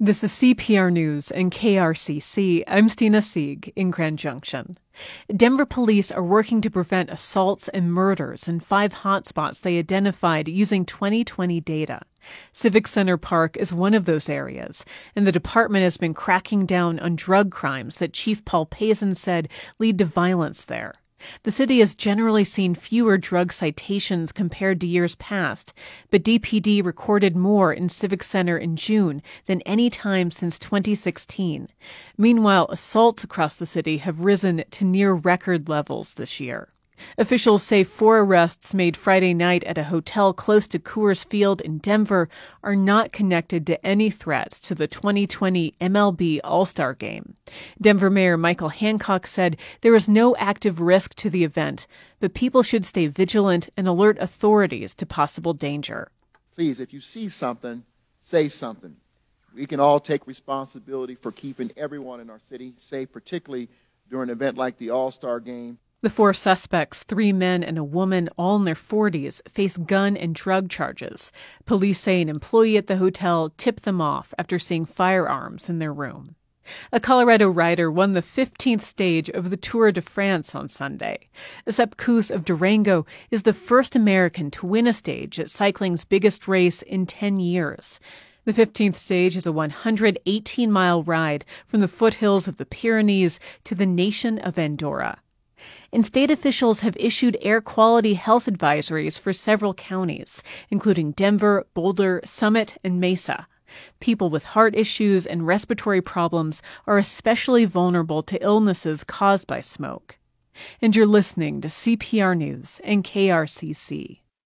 This is CPR News and KRCC. I'm Stina Sieg in Grand Junction. Denver police are working to prevent assaults and murders in 5 hotspots they identified using 2020 data. Civic Center Park is one of those areas, and the department has been cracking down on drug crimes that Chief Paul Pazin said lead to violence there. The city has generally seen fewer drug citations compared to years past, but DPD recorded more in Civic Center in June than any time since 2016. Meanwhile, assaults across the city have risen to near record levels this year. Officials say 4 arrests made Friday night at a hotel close to Coors Field in Denver are not connected to any threats to the 2020 MLB All-Star Game. Denver Mayor Michael Hancock said there is no active risk to the event, but people should stay vigilant and alert authorities to possible danger. Please, if you see something, say something. We can all take responsibility for keeping everyone in our city safe, particularly during an event like the All-Star Game. The 4 suspects, 3 men and a woman, all in their 40s, face gun and drug charges. Police say an employee at the hotel tipped them off after seeing firearms in their room. A Colorado rider won the 15th stage of the Tour de France on Sunday. Sepp Kuss of Durango is the first American to win a stage at cycling's biggest race in 10 years. The 15th stage is a 118-mile ride from the foothills of the Pyrenees to the nation of Andorra. And state officials have issued air quality health advisories for several counties, including Denver, Boulder, Summit, and Mesa. People with heart issues and respiratory problems are especially vulnerable to illnesses caused by smoke. And you're listening to CPR News and KRCC.